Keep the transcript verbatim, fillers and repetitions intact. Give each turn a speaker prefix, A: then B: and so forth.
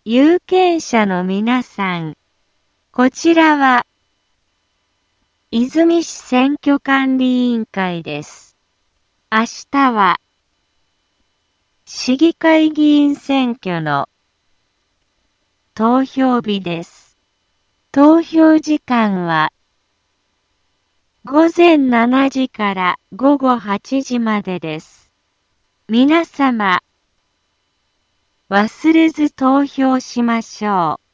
A: 有権者の皆さん、こちらは、泉市選挙管理委員会です。明日は、市議会議員選挙の投票日です。投票時間は、ごぜんしちじからごごはちじまでです。皆様、忘れず投票しましょう。